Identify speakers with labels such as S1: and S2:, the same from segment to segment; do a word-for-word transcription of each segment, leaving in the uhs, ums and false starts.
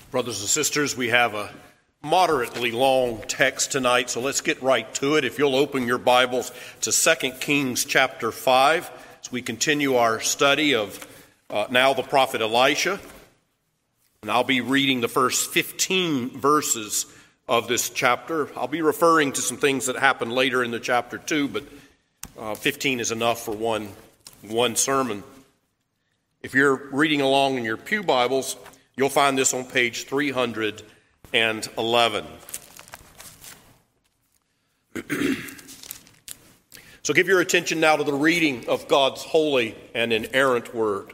S1: Brothers and sisters, we have a moderately long text tonight, so let's get right to it. If you'll open your Bibles to Second Kings chapter five, as we continue our study of uh, now the prophet Elisha. And I'll be reading the first fifteen verses of this chapter. I'll be referring to some things that happen later in the chapter too, but uh, fifteen is enough for one, one sermon. If you're reading along in your pew Bibles, you'll find this on page three hundred eleven. So give your attention now to the reading of God's holy and inerrant word.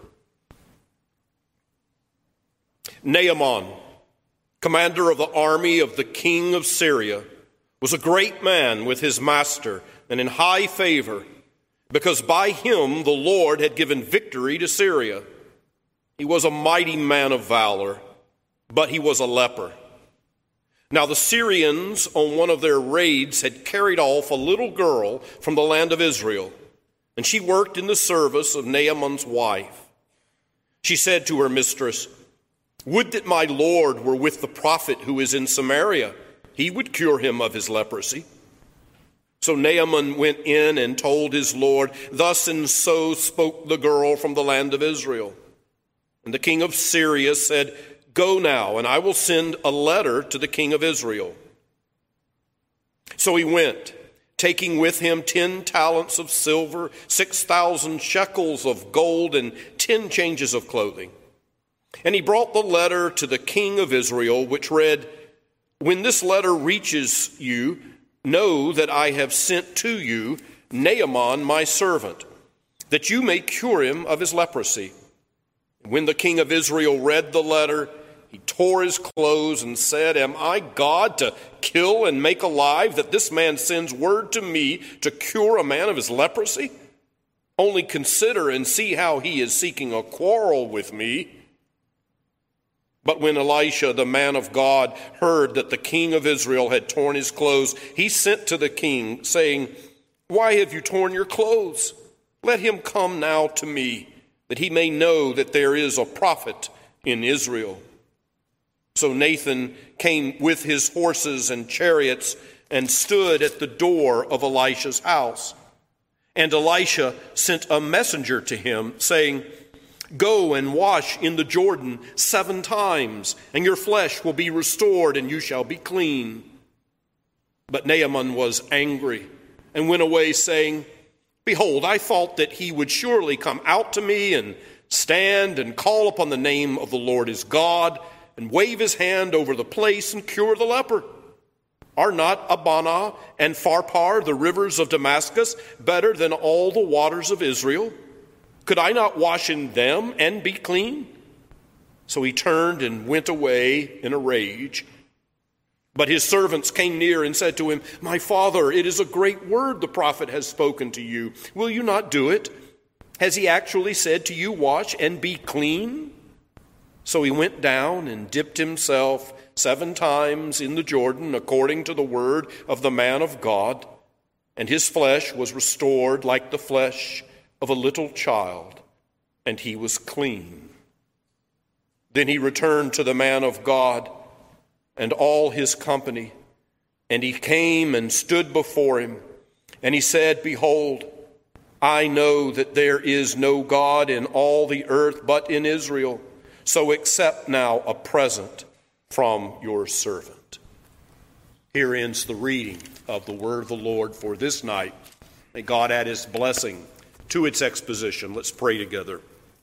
S1: Naaman, commander of the army of the king of Syria, was a great man with his master and in high favor, because by him the Lord had given victory to Syria. He was a mighty man of valor, but he was a leper. Now the Syrians, on one of their raids, had carried off a little girl from the land of Israel, and she worked in the service of Naaman's wife. She said to her mistress, "Would that my Lord were with the prophet who is in Samaria. He would cure him of his leprosy." So Naaman went in and told his Lord, "Thus and so spoke the girl from the land of Israel." And the king of Syria said, "Go now, and I will send a letter to the king of Israel." So he went, taking with him ten talents of silver, six thousand shekels of gold, and ten changes of clothing. And he brought the letter to the king of Israel, which read, "When this letter reaches you, know that I have sent to you Naaman my servant, that you may cure him of his leprosy." When the king of Israel read the letter, he tore his clothes and said, "Am I God to kill and make alive, that this man sends word to me to cure a man of his leprosy? Only consider and see how he is seeking a quarrel with me." But when Elisha, the man of God, heard that the king of Israel had torn his clothes, he sent to the king, saying, "Why have you torn your clothes? Let him come now to me, that he may know that there is a prophet in Israel." So Nathan came with his horses and chariots and stood at the door of Elisha's house. And Elisha sent a messenger to him, saying, "Go and wash in the Jordan seven times, and your flesh will be restored, and you shall be clean." But Naaman was angry and went away, saying, "Behold, I thought that he would surely come out to me and stand and call upon the name of the Lord his God and wave his hand over the place and cure the leper. Are not Abana and Pharpar, the rivers of Damascus, better than all the waters of Israel? Could I not wash in them and be clean?" So he turned and went away in a rage. But his servants came near and said to him, "My father, it is a great word the prophet has spoken to you. Will you not do it? Has he actually said to you, 'Wash and be clean'?" So he went down and dipped himself seven times in the Jordan, according to the word of the man of God, and his flesh was restored like the flesh of a little child, and he was clean. Then he returned to the man of God and all his company, and he came and stood before him, and he said, "Behold, I know that there is no God in all the earth but in Israel, so accept now a present from your servant." Here ends the reading of the word of the Lord for this night. May God add his blessing to its exposition. Let's pray together.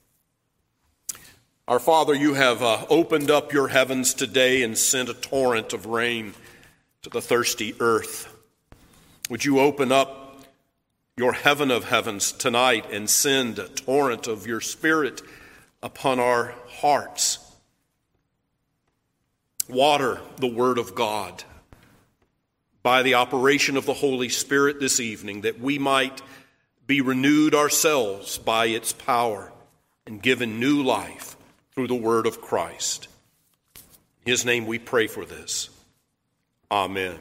S1: Our Father, you have uh, opened up your heavens today and sent a torrent of rain to the thirsty earth. Would you open up your heaven of heavens tonight and send a torrent of your Spirit upon our hearts? Water the Word of God by the operation of the Holy Spirit this evening, that we might be renewed ourselves by its power and given new life through the word of Christ. In his name we pray for this. Amen.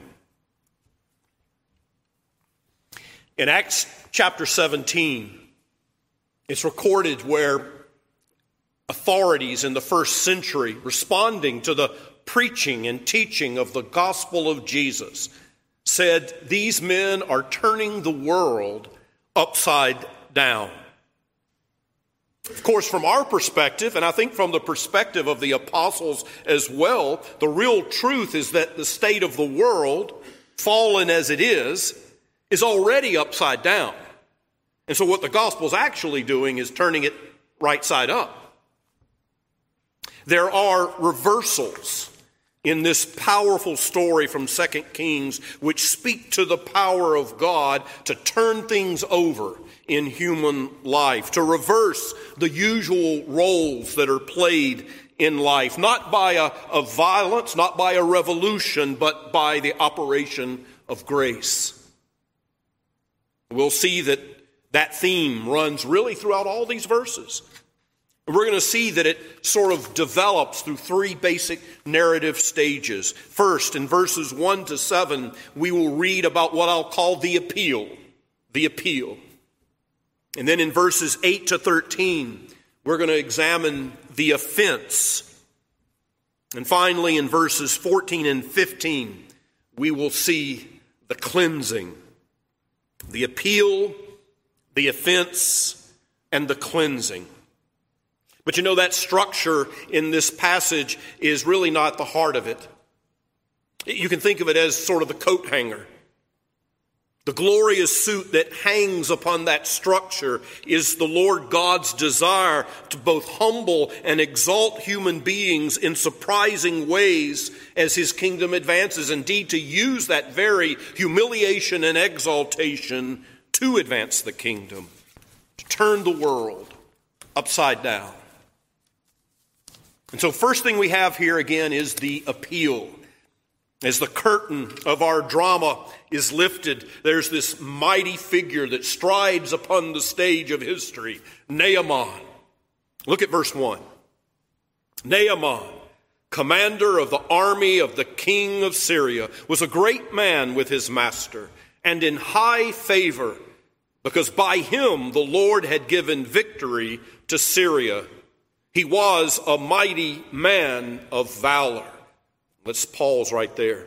S1: In Acts chapter seventeen, it's recorded where authorities in the first century responding to the preaching and teaching of the gospel of Jesus said these men are turning the world upside down. Of course, from our perspective, and I think from the perspective of the apostles as well, the real truth is that the state of the world, fallen as it is, is already upside down. And so what the gospel is actually doing is turning it right side up. There are reversals in this powerful story from Second Kings which speak to the power of God to turn things over in human life, to reverse the usual roles that are played in life, not by a, a violence, not by a revolution, but by the operation of grace. We'll see that that theme runs really throughout all these verses. We're going to see that it sort of develops through three basic narrative stages. First, in verses one to seven, we will read about what I'll call the appeal. The appeal. And then in verses eight to thirteen, we're going to examine the offense. And finally, in verses fourteen and fifteen, we will see the cleansing. The appeal, the offense, and the cleansing. But you know, that structure in this passage is really not the heart of it. You can think of it as sort of the coat hanger. The glorious suit that hangs upon that structure is the Lord God's desire to both humble and exalt human beings in surprising ways as his kingdom advances. Indeed, to use that very humiliation and exaltation to advance the kingdom, to turn the world upside down. And so first thing we have here again is the appeal. As the curtain of our drama is lifted, there's this mighty figure that strides upon the stage of history, Naaman. Look at verse one. Naaman, commander of the army of the king of Syria, was a great man with his master and in high favor, because by him the Lord had given victory to Syria. He was a mighty man of valor. Let's pause right there.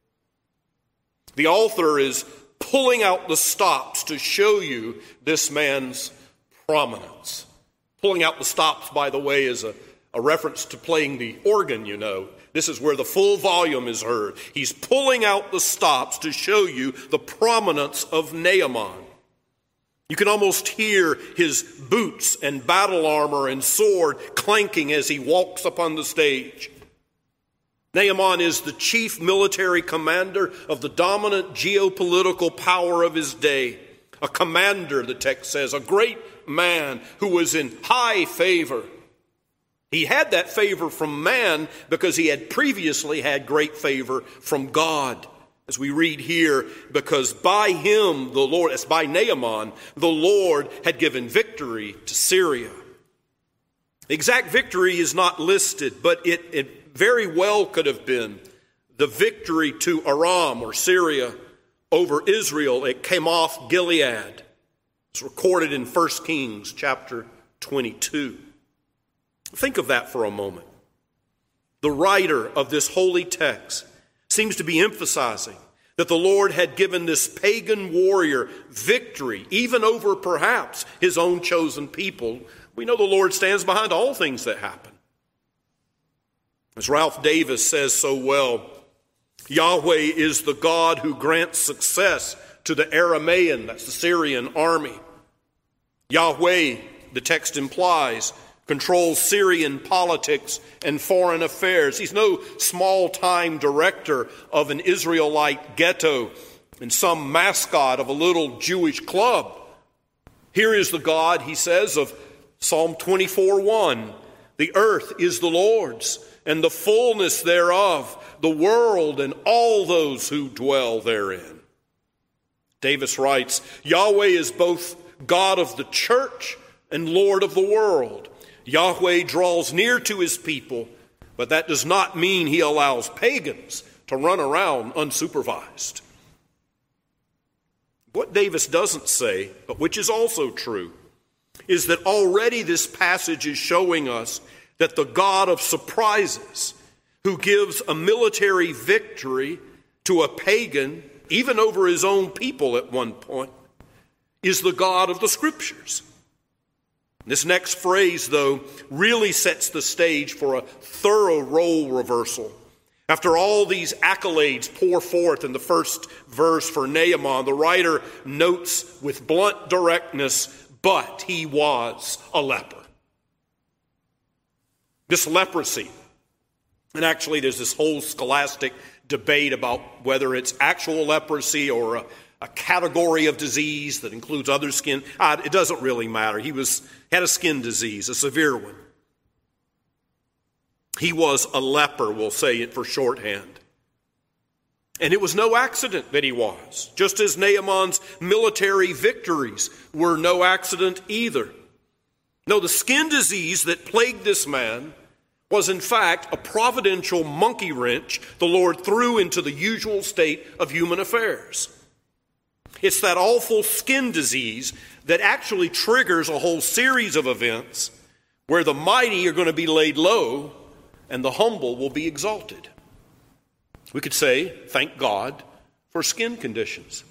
S1: The author is pulling out the stops to show you this man's prominence. Pulling out the stops, by the way, is a, a reference to playing the organ, you know. This is where the full volume is heard. He's pulling out the stops to show you the prominence of Naaman. You can almost hear his boots and battle armor and sword clanking as he walks upon the stage. Naaman is the chief military commander of the dominant geopolitical power of his day. A commander, the text says, a great man who was in high favor. He had that favor from man because he had previously had great favor from God. As we read here, because by him, the Lord, as by Naaman, the Lord had given victory to Syria. The exact victory is not listed, but it, it very well could have been the victory to Aram or Syria over Israel at Kamoth Gilead. It's recorded in First Kings chapter twenty-two. Think of that for a moment. The writer of this holy text seems to be emphasizing that the Lord had given this pagan warrior victory, even over perhaps his own chosen people. We know the Lord stands behind all things that happen. As Ralph Davis says so well, Yahweh is the God who grants success to the Aramaean, that's the Syrian army. Yahweh, the text implies, controls Syrian politics and foreign affairs. He's no small-time director of an Israelite ghetto and some mascot of a little Jewish club. Here is the God, he says, of Psalm twenty-four one. The earth is the Lord's, and the fullness thereof, the world and all those who dwell therein. Davis writes, Yahweh is both God of the church and Lord of the world. Yahweh draws near to his people, but that does not mean he allows pagans to run around unsupervised. What Davis doesn't say, but which is also true, is that already this passage is showing us that the God of surprises, who gives a military victory to a pagan, even over his own people at one point, is the God of the Scriptures. This next phrase, though, really sets the stage for a thorough role reversal. After all these accolades pour forth in the first verse for Naaman, the writer notes with blunt directness, but he was a leper. This leprosy, and actually there's this whole scholastic debate about whether it's actual leprosy or a, a category of disease that includes other skin. Uh, it doesn't really matter. He was had a skin disease, a severe one. He was a leper, we'll say it for shorthand. And it was no accident that he was, just as Naaman's military victories were no accident either. No, the skin disease that plagued this man was in fact a providential monkey wrench the Lord threw into the usual state of human affairs. It's that awful skin disease that actually triggers a whole series of events where the mighty are going to be laid low and the humble will be exalted. We could say, thank God for skin conditions.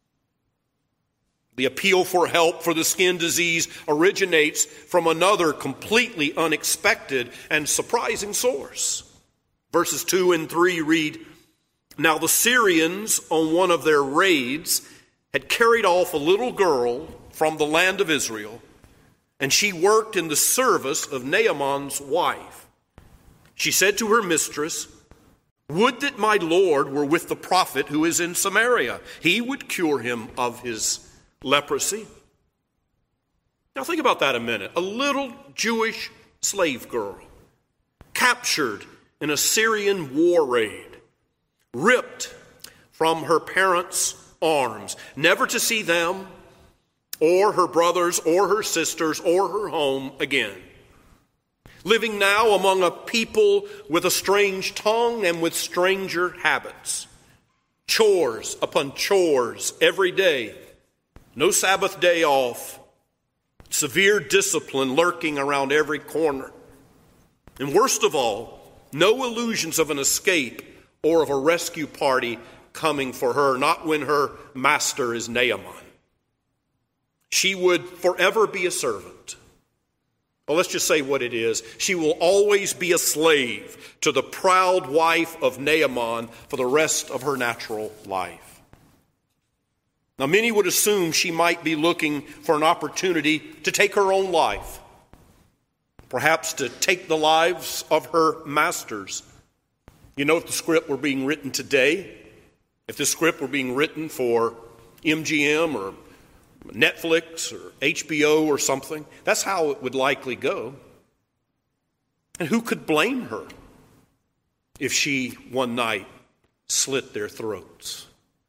S1: The appeal for help for the skin disease originates from another completely unexpected and surprising source. Verses two and three read, "Now the Syrians on one of their raids had carried off a little girl from the land of Israel, and she worked in the service of Naaman's wife. She said to her mistress, 'Would that my Lord were with the prophet who is in Samaria. He would cure him of his leprosy.'" Now think about that a minute. A little Jewish slave girl captured in a Syrian war raid, ripped from her parents' arms, never to see them or her brothers or her sisters or her home again. Living now among a people with a strange tongue and with stranger habits. Chores upon chores every day. No Sabbath day off. Severe discipline lurking around every corner. And worst of all, no illusions of an escape or of a rescue party coming for her, not when her master is Naaman. She would forever be a servant. Well, let's just say what it is. She will always be a slave to the proud wife of Naaman for the rest of her natural life. Now, many would assume she might be looking for an opportunity to take her own life, perhaps to take the lives of her masters. You know, if the script were being written today, if this script were being written for M G M or Netflix or H B O or something, that's how it would likely go. And who could blame her if she one night slit their throats?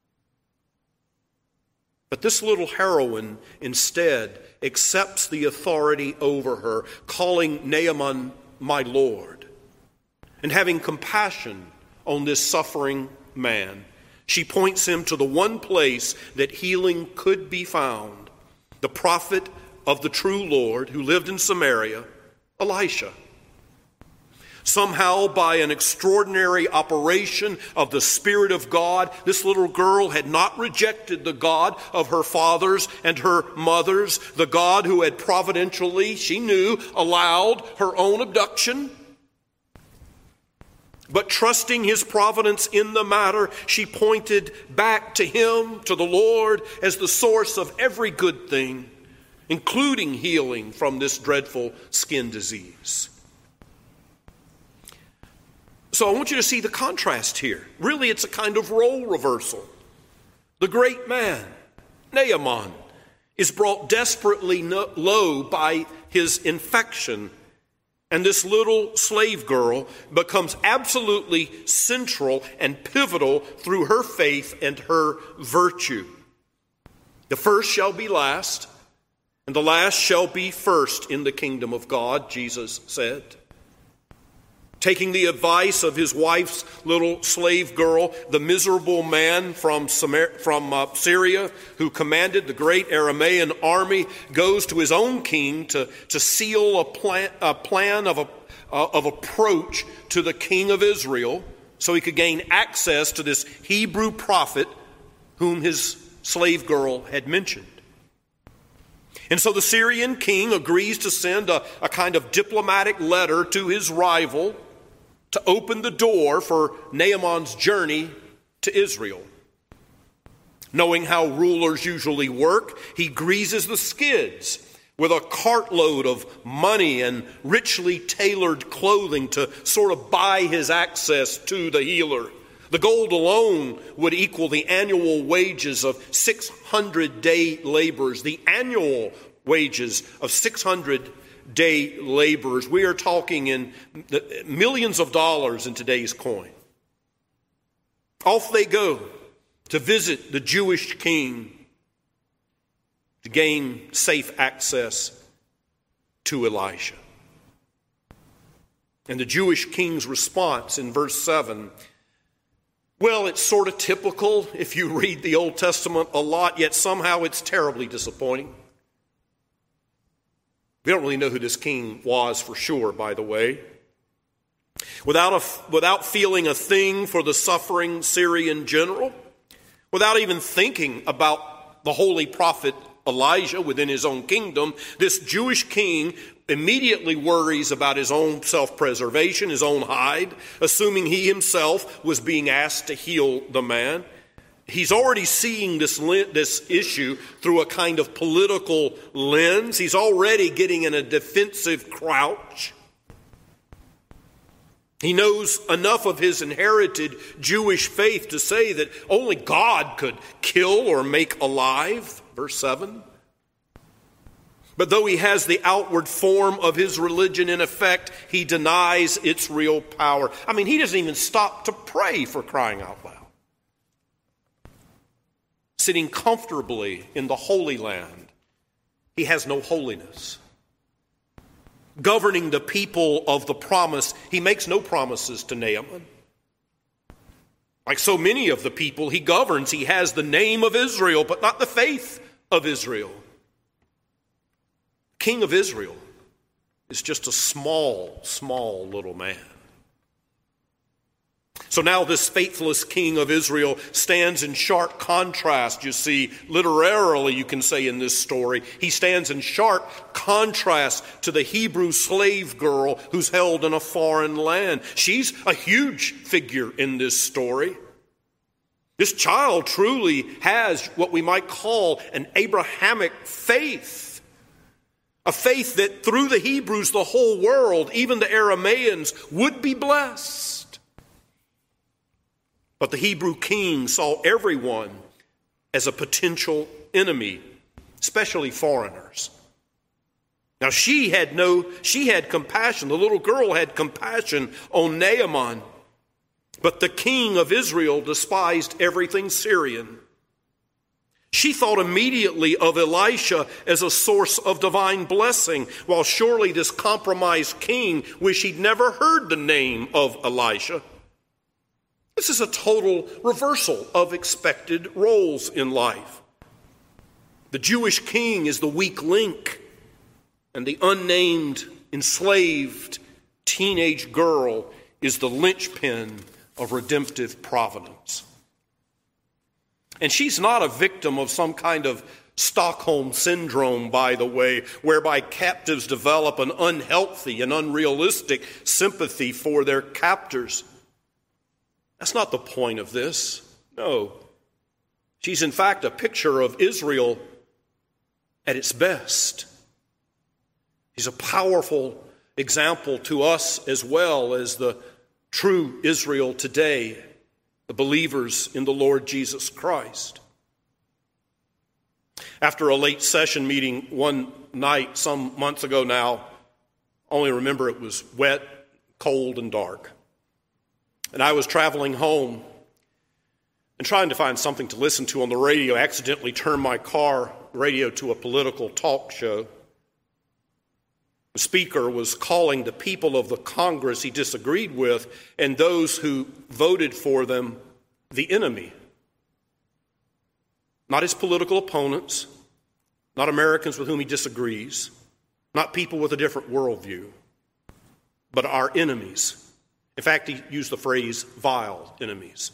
S1: But this little heroine instead accepts the authority over her, calling Naaman my Lord. And having compassion on this suffering man, she points him to the one place that healing could be found, the prophet of the true Lord who lived in Samaria, Elisha. Somehow, by an extraordinary operation of the Spirit of God, this little girl had not rejected the God of her fathers and her mothers, the God who had providentially, she knew, allowed her own abduction. But trusting his providence in the matter, she pointed back to him, to the Lord, as the source of every good thing, including healing from this dreadful skin disease. So I want you to see the contrast here. Really, it's a kind of role reversal. The great man, Naaman, is brought desperately low by his infection. And this little slave girl becomes absolutely central and pivotal through her faith and her virtue. The first shall be last, and the last shall be first in the kingdom of God, Jesus said. Taking the advice of his wife's little slave girl, the miserable man from, Samar- from uh, Syria who commanded the great Aramaean army goes to his own king to, to seal a plan, a plan of, a, uh, of approach to the king of Israel so he could gain access to this Hebrew prophet whom his slave girl had mentioned. And so the Syrian king agrees to send a, a kind of diplomatic letter to his rival to open the door for Naaman's journey to Israel. Knowing how rulers usually work, he greases the skids with a cartload of money and richly tailored clothing to sort of buy his access to the healer. The gold alone would equal the annual wages of six hundred day laborers. The annual wages of six hundred day laborers. We are talking in millions of dollars in today's coin. Off they go to visit the Jewish king to gain safe access to Elisha. And the Jewish king's response in verse seven, well, it's sort of typical if you read the Old Testament a lot, yet somehow it's terribly disappointing. We don't really know who this king was for sure, by the way. Without, a, without feeling a thing for the suffering Syrian general, without even thinking about the holy prophet Elijah within his own kingdom, this Jewish king immediately worries about his own self-preservation, his own hide, assuming he himself was being asked to heal the man. He's already seeing this, this issue through a kind of political lens. He's already getting in a defensive crouch. He knows enough of his inherited Jewish faith to say that only God could kill or make alive. Verse seven. But though he has the outward form of his religion in effect, he denies its real power. I mean, he doesn't even stop to pray, for crying out loud. Sitting comfortably in the Holy Land, he has no holiness. Governing the people of the promise, he makes no promises to Naaman. Like so many of the people he governs, he has the name of Israel, but not the faith of Israel. King of Israel is just a small, small little man. So now this faithless king of Israel stands in sharp contrast, you see, literally you can say in this story. He stands in sharp contrast to the Hebrew slave girl who's held in a foreign land. She's a huge figure in this story. This child truly has what we might call an Abrahamic faith. A faith that through the Hebrews, the whole world, even the Aramaeans, would be blessed. But the Hebrew king saw everyone as a potential enemy, especially foreigners. Now she had no, she had compassion. The little girl had compassion on Naaman. But the king of Israel despised everything Syrian. She thought immediately of Elisha as a source of divine blessing, while surely this compromised king wished he'd never heard the name of Elisha. This is a total reversal of expected roles in life. The Jewish king is the weak link, and the unnamed, enslaved teenage girl is the linchpin of redemptive providence. And she's not a victim of some kind of Stockholm syndrome, by the way, whereby captives develop an unhealthy and unrealistic sympathy for their captors. That's not the point of this. No. She's in fact a picture of Israel at its best. She's a powerful example to us as well as the true Israel today, the believers in the Lord Jesus Christ. After a late session meeting one night some months ago now, I only remember it was wet, cold, and dark. And I was traveling home and trying to find something to listen to on the radio. I accidentally turned my car radio to a political talk show. The speaker was calling the people of the Congress he disagreed with and those who voted for them the enemy. Not his political opponents, not Americans with whom he disagrees, not people with a different worldview, but our enemies. In fact, he used the phrase vile enemies.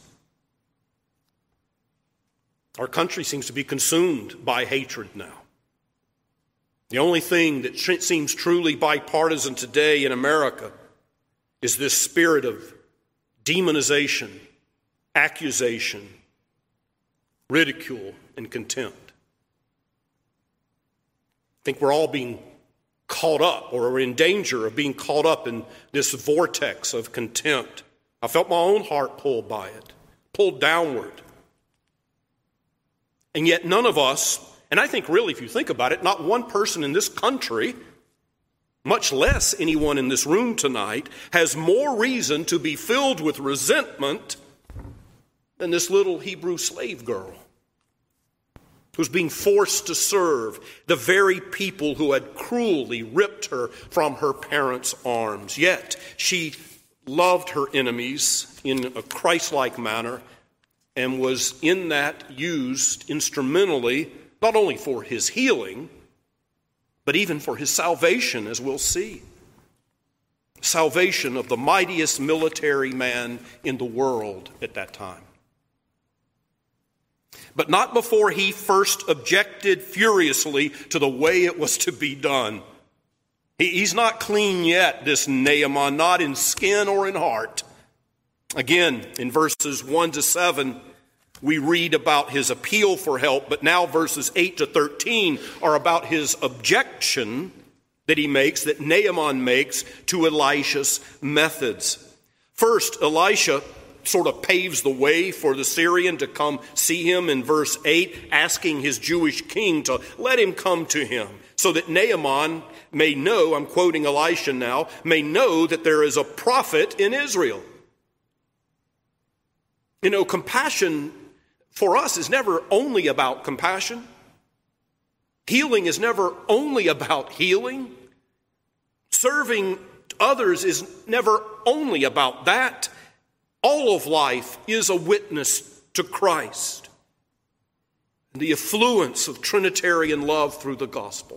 S1: Our country seems to be consumed by hatred now. The only thing that seems truly bipartisan today in America is this spirit of demonization, accusation, ridicule, and contempt. I think we're all being caught up, or are in danger of being caught up in this vortex of contempt. I felt my own heart pulled by it, pulled downward. And yet none of us, and I think really if you think about it, not one person in this country, much less anyone in this room tonight, has more reason to be filled with resentment than this little Hebrew slave girl who's being forced to serve the very people who had cruelly ripped her from her parents' arms. Yet she loved her enemies in a Christ-like manner and was in that used instrumentally, not only for his healing, but even for his salvation, as we'll see. Salvation of the mightiest military man in the world at that time. But not before he first objected furiously to the way it was to be done. He, he's not clean yet, this Naaman, not in skin or in heart. Again, in verses one to seven, we read about his appeal for help, but now verses eight to thirteen are about his objection that he makes, that Naaman makes to Elisha's methods. First, Elisha sort of paves the way for the Syrian to come see him in verse eight, asking his Jewish king to let him come to him, so that Naaman may know, I'm quoting Elisha now, may know that there is a prophet in Israel. You know, compassion for us is never only about compassion. Healing is never only about healing. Serving others is never only about that. All of life is a witness to Christ, the affluence of Trinitarian love through the gospel.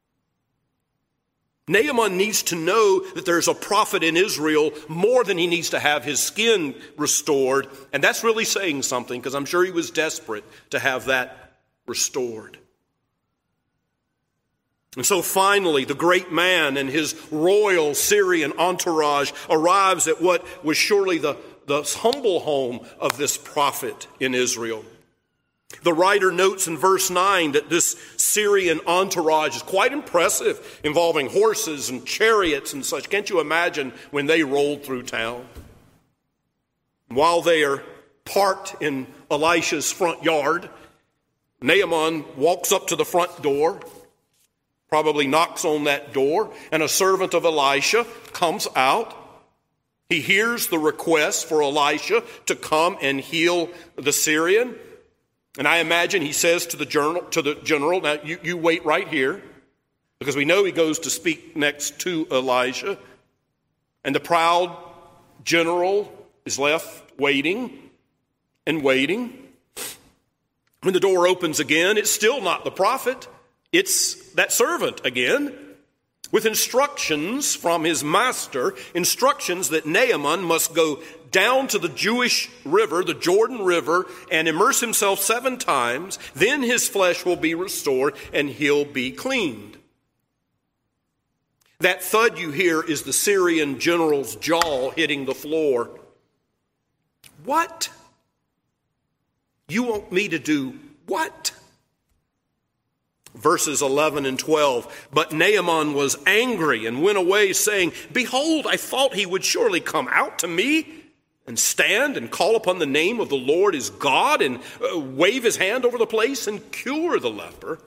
S1: Naaman needs to know that there's a prophet in Israel more than he needs to have his skin restored. And that's really saying something, because I'm sure he was desperate to have that restored. And so finally, the great man and his royal Syrian entourage arrives at what was surely the, the humble home of this prophet in Israel. The writer notes in verse nine that this Syrian entourage is quite impressive, involving horses and chariots and such. Can't you imagine when they rolled through town? While they are parked in Elisha's front yard, Naaman walks up to the front door, probably knocks on that door, and a servant of Elisha comes out. He hears the request for Elisha to come and heal the Syrian. And I imagine he says to the general, to the general, now you, you wait right here, because we know he goes to speak next to Elisha. And the proud general is left waiting and waiting. When the door opens again, it's still not the prophet. It's that servant again, with instructions from his master, instructions that Naaman must go down to the Jewish river, the Jordan River, and immerse himself seven times. Then his flesh will be restored and he'll be cleaned. That thud you hear is the Syrian general's jaw hitting the floor. What? You want me to do what? Verses eleven and twelve, but Naaman was angry and went away, saying, behold, I thought he would surely come out to me and stand and call upon the name of the Lord his God and uh, wave his hand over the place and cure the leper.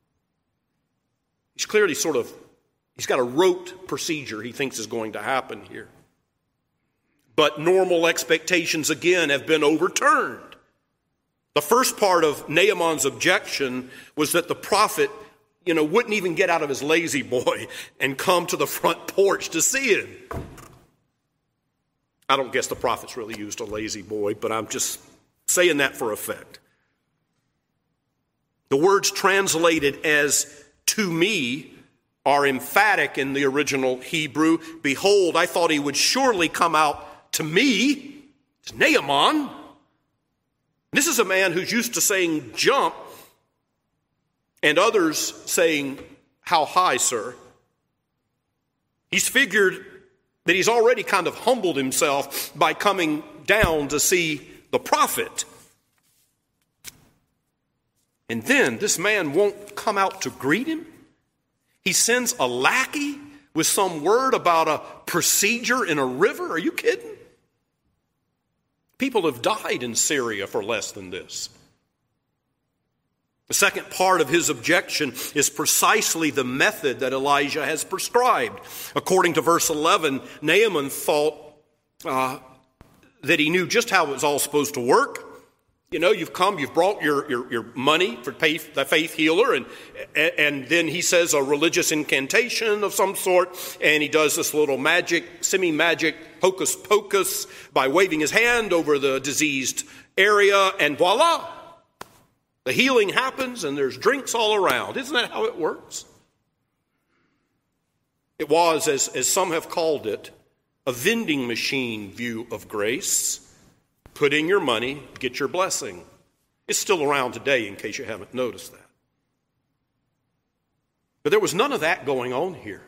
S1: He's clearly sort of, he's got a rote procedure he thinks is going to happen here. But normal expectations again have been overturned. The first part of Naaman's objection was that the prophet, you know, wouldn't even get out of his lazy boy and come to the front porch to see him. I don't guess the prophets really used a lazy boy, but I'm just saying that for effect. The words translated as to me are emphatic in the original Hebrew. Behold, I thought he would surely come out to me. It's Naaman. This is a man who's used to saying jump and others saying, how high, sir? He's figured that he's already kind of humbled himself by coming down to see the prophet. And then this man won't come out to greet him. He sends a lackey with some word about a procedure in a river. Are you kidding? People have died in Syria for less than this. The second part of his objection is precisely the method that Elijah has prescribed. According to verse eleven, Naaman thought uh, that he knew just how it was all supposed to work. You know, you've come, you've brought your, your, your money for pay, the faith healer, and, and then he says a religious incantation of some sort, and he does this little magic, semi-magic, hocus pocus by waving his hand over the diseased area, and voila! The healing happens, and there's drinks all around. Isn't that how it works? It was, as, as some have called it, a vending machine view of grace. Put in your money, get your blessing. It's still around today, in case you haven't noticed that. But there was none of that going on here.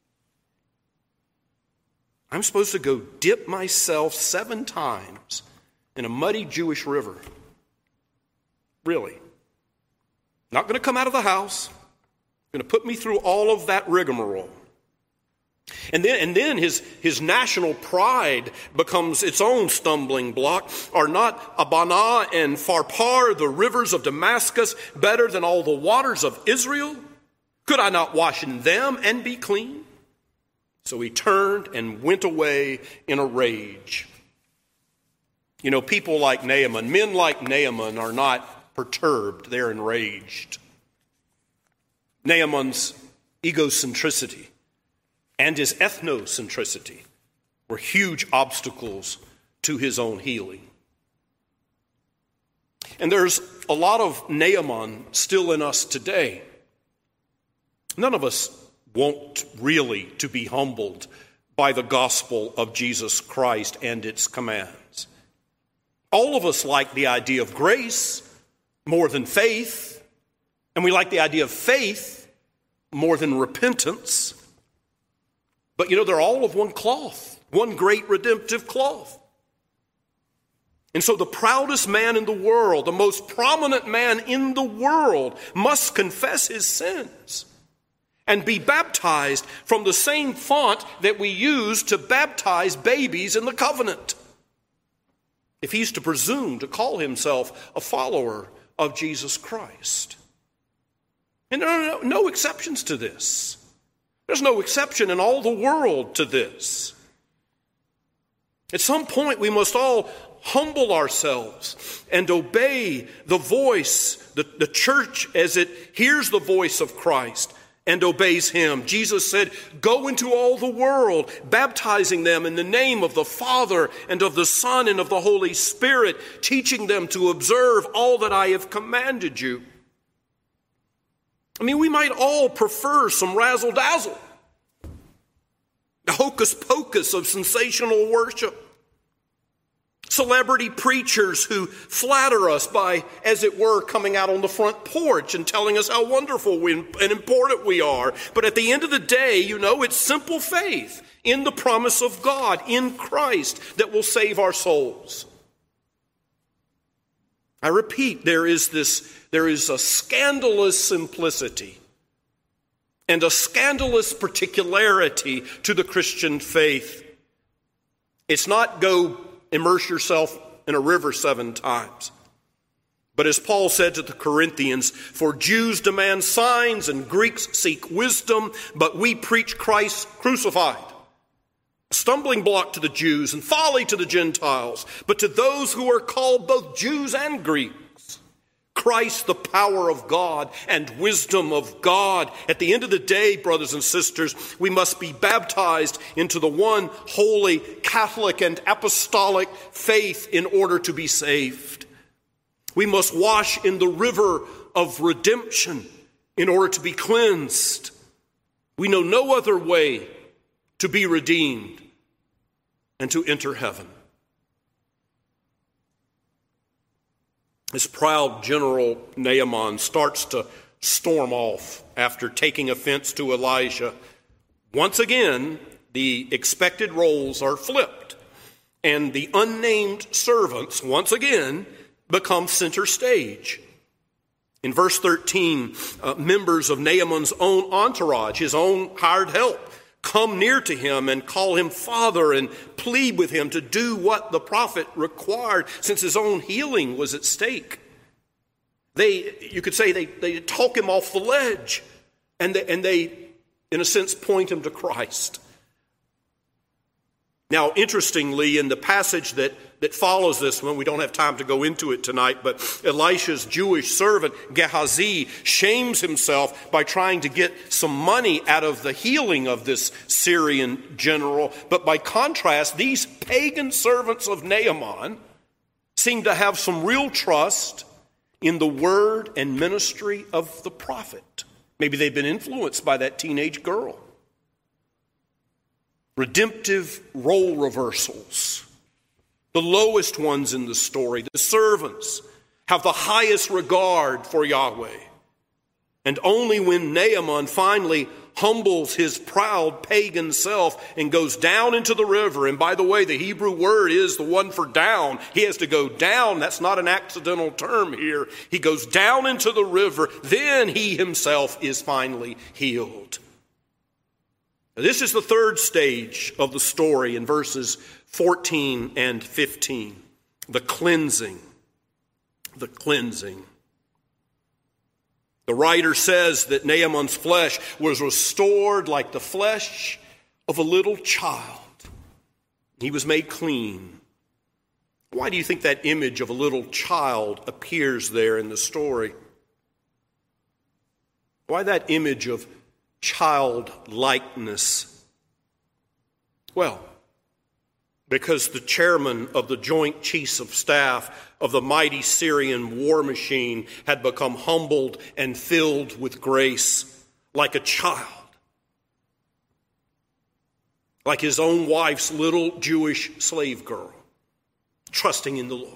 S1: I'm supposed to go dip myself seven times in a muddy Jewish river. Really. Not going to come out of the house. Going to put me through all of that rigmarole. And then, and then his, his national pride becomes its own stumbling block. Are not Abana and Pharpar, the rivers of Damascus, better than all the waters of Israel? Could I not wash in them and be clean? So he turned and went away in a rage. You know, people like Naaman, men like Naaman are not perturbed, they're enraged. Naaman's egocentricity and his ethnocentricity were huge obstacles to his own healing. And there's a lot of Naaman still in us today. None of us want really to be humbled by the gospel of Jesus Christ and its commands. All of us like the idea of grace more than faith, and we like the idea of faith more than repentance. But you know, they're all of one cloth, one great redemptive cloth. And so the proudest man in the world, the most prominent man in the world, must confess his sins and be baptized from the same font that we use to baptize babies in the covenant, if he's to presume to call himself a follower of Jesus Christ. And there are no, no exceptions to this. There's no exception in all the world to this. At some point, we must all humble ourselves and obey the voice, the, the church as it hears the voice of Christ and obeys him. Jesus said, go into all the world, baptizing them in the name of the Father and of the Son and of the Holy Spirit, teaching them to observe all that I have commanded you. I mean, we might all prefer some razzle-dazzle, the hocus-pocus of sensational worship. Celebrity preachers who flatter us by, as it were, coming out on the front porch and telling us how wonderful we, and important we are. But at the end of the day, you know, it's simple faith in the promise of God, in Christ, that will save our souls. I repeat, there is this, there is a scandalous simplicity and a scandalous particularity to the Christian faith. It's not go immerse yourself in a river seven times. But as Paul said to the Corinthians, for Jews demand signs and Greeks seek wisdom, but we preach Christ crucified. A stumbling block to the Jews and folly to the Gentiles, but to those who are called both Jews and Greeks, Christ, the power of God and wisdom of God. At the end of the day, brothers and sisters, we must be baptized into the one holy, Catholic, and apostolic faith in order to be saved. We must wash in the river of redemption in order to be cleansed. We know no other way to be redeemed and to enter heaven. This proud general Naaman starts to storm off after taking offense to Elijah. Once again, the expected roles are flipped, and the unnamed servants once again become center stage. In verse thirteen, uh, members of Naaman's own entourage, his own hired help, come near to him and call him father and plead with him to do what the prophet required, since his own healing was at stake. They, you could say, they, they talk him off the ledge, and they, and they, in a sense, point him to Christ. Now, interestingly, in the passage that, that follows this one, we don't have time to go into it tonight, but Elisha's Jewish servant, Gehazi, shames himself by trying to get some money out of the healing of this Syrian general. But by contrast, these pagan servants of Naaman seem to have some real trust in the word and ministry of the prophet. Maybe they've been influenced by that teenage girl. Redemptive role reversals. The lowest ones in the story, the servants, have the highest regard for Yahweh. And only when Naaman finally humbles his proud pagan self and goes down into the river, and by the way, the Hebrew word is the one for down. He has to go down. That's not an accidental term here. He goes down into the river. Then he himself is finally healed. This is the third stage of the story in verses fourteen and fifteen. The cleansing. The cleansing. The writer says that Naaman's flesh was restored like the flesh of a little child. He was made clean. Why do you think that image of a little child appears there in the story? Why that image of childlikeness? Well, because the chairman of the Joint Chiefs of Staff of the mighty Syrian war machine had become humbled and filled with grace like a child. Like his own wife's little Jewish slave girl, trusting in the Lord.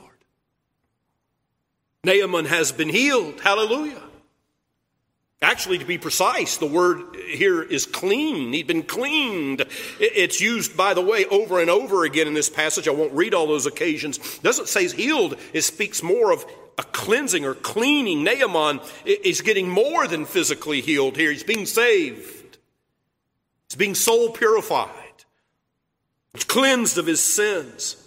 S1: Naaman has been healed. Hallelujah. Actually, to be precise, the word here is clean. He'd been cleaned. It's used, by the way, over and over again in this passage. I won't read all those occasions. It doesn't say he's healed. It speaks more of a cleansing or cleaning. Naaman is getting more than physically healed here. He's being saved. He's being soul purified. He's cleansed of his sins.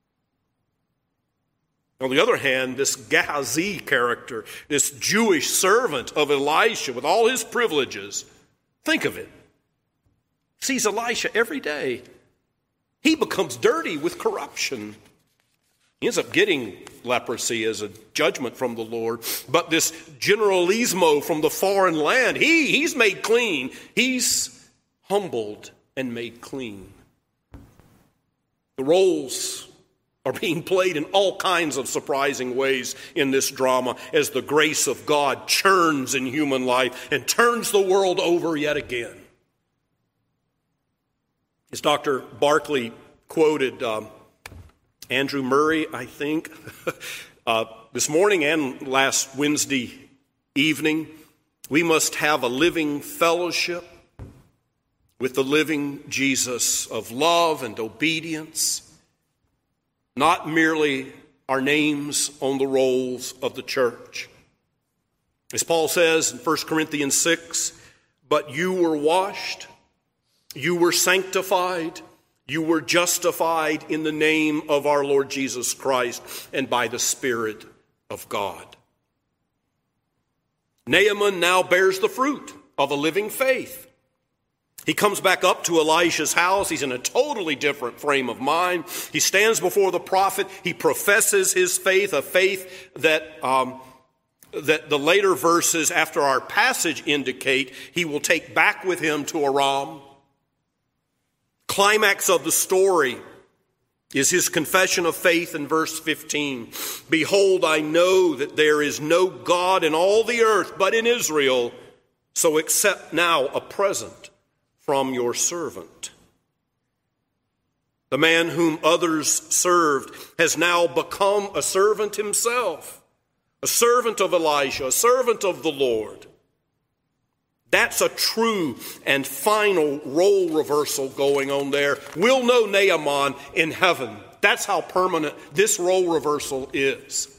S1: On the other hand, this Gehazi character, this Jewish servant of Elisha with all his privileges, think of it, sees Elisha every day. He becomes dirty with corruption. He ends up getting leprosy as a judgment from the Lord. But this generalismo from the foreign land, he, he's made clean. He's humbled and made clean. The roles are being played in all kinds of surprising ways in this drama as the grace of God churns in human life and turns the world over yet again. As Doctor Barclay quoted um, Andrew Murray, I think, uh, this morning and last Wednesday evening, we must have a living fellowship with the living Jesus of love and obedience, not merely our names on the rolls of the church. As Paul says in First Corinthians six, but you were washed, you were sanctified, you were justified in the name of our Lord Jesus Christ and by the Spirit of God. Naaman now bears the fruit of a living faith. He comes back up to Elisha's house. He's in a totally different frame of mind. He stands before the prophet. He professes his faith, a faith that um, that the later verses after our passage indicate he will take back with him to Aram. Climax of the story is his confession of faith in verse fifteen. Behold, I know that there is no God in all the earth but in Israel, so accept now a present from your servant." The man whom others served has now become a servant himself, a servant of Elijah, a servant of the Lord. That's a true and final role reversal going on there. We'll know Naaman in heaven. That's how permanent this role reversal is.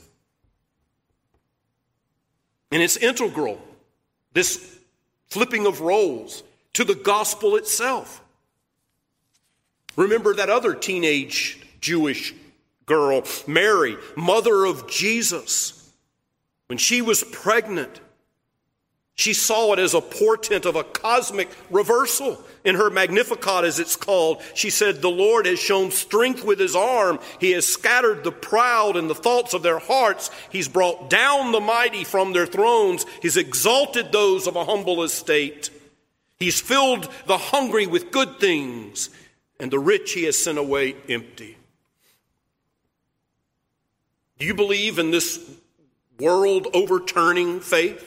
S1: And it's integral, this flipping of roles, to the gospel itself. Remember that other teenage Jewish girl, Mary, mother of Jesus. When she was pregnant, she saw it as a portent of a cosmic reversal. In her Magnificat, as it's called, she said, "The Lord has shown strength with his arm. He has scattered the proud in the thoughts of their hearts. He's brought down the mighty from their thrones. He's exalted those of a humble estate. He's filled the hungry with good things, and the rich he has sent away empty." Do you believe in this world overturning faith?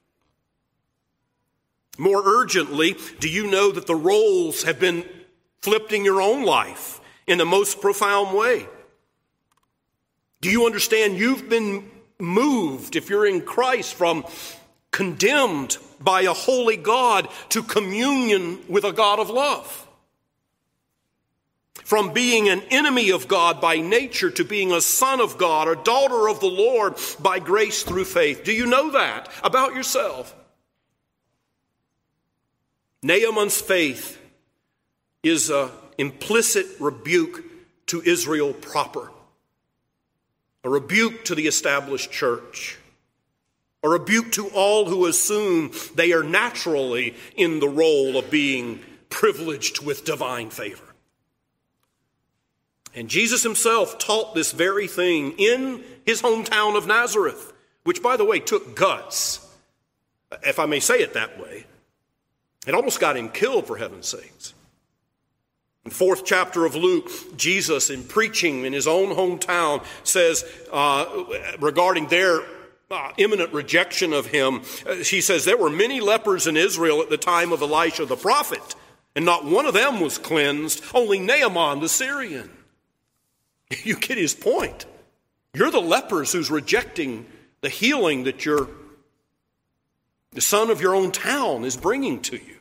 S1: More urgently, do you know that the roles have been flipped in your own life in the most profound way? Do you understand you've been moved, if you're in Christ, from condemned by a holy God to communion with a God of love? From being an enemy of God by nature to being a son of God, a daughter of the Lord by grace through faith. Do you know that about yourself? Naaman's faith is an implicit rebuke to Israel proper, a rebuke to the established church, a rebuke to all who assume they are naturally in the role of being privileged with divine favor. And Jesus himself taught this very thing in his hometown of Nazareth, which, by the way, took guts, if I may say it that way. It almost got him killed, for heaven's sakes. In the fourth chapter of Luke, Jesus, in preaching in his own hometown, says uh, regarding their uh, imminent rejection of him, uh, he says, "There were many lepers in Israel at the time of Elisha the prophet, and not one of them was cleansed, only Naaman the Syrian." You get his point. You're the lepers who's rejecting the healing that your the son of your own town is bringing to you.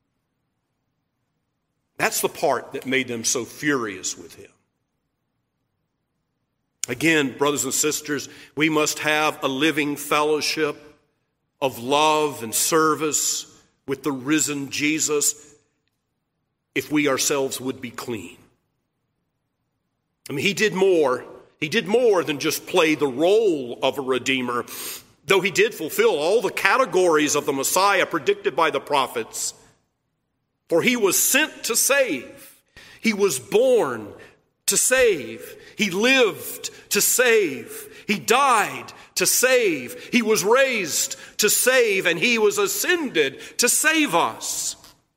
S1: That's the part that made them so furious with him. Again, brothers and sisters, we must have a living fellowship of love and service with the risen Jesus if we ourselves would be clean. I mean, he did more. He did more than just play the role of a redeemer, though he did fulfill all the categories of the Messiah predicted by the prophets. For he was sent to save. He was born to save. He lived to save. He died to save. He was raised to save, and he was ascended to save us.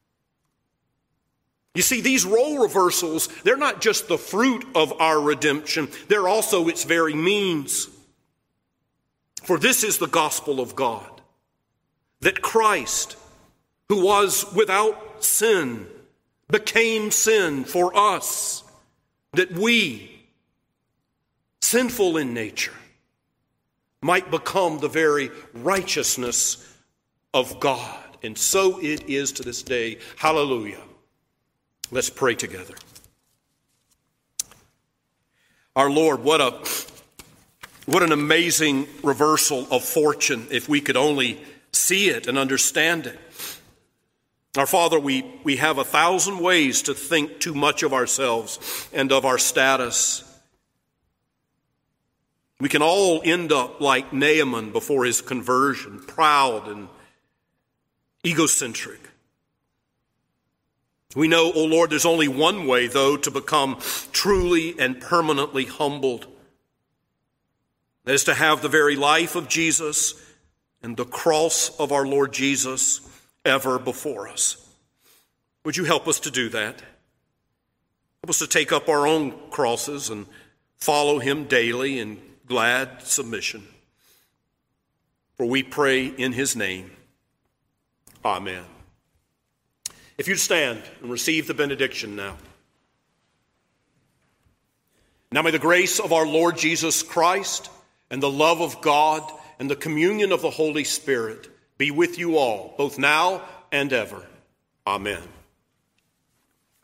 S1: You see, these role reversals, they're not just the fruit of our redemption, they're also its very means. For this is the gospel of God, that Christ, who was without sin, became sin for us, that we, sinful in nature, might become the very righteousness of God. And so it is to this day. Hallelujah. Let's pray together. Our Lord, what a what an amazing reversal of fortune if we could only see it and understand it. Our Father, we, we have a thousand ways to think too much of ourselves and of our status. We can all end up like Naaman before his conversion, proud and egocentric. We know, oh Lord, there's only one way, though, to become truly and permanently humbled. That is to have the very life of Jesus and the cross of our Lord Jesus ever before us. Would you help us to do that? Help us to take up our own crosses and follow him daily in glad submission. For we pray in his name. Amen. If you'd stand and receive the benediction now. Now may the grace of our Lord Jesus Christ and the love of God and the communion of the Holy Spirit be with you all, both now and ever. Amen.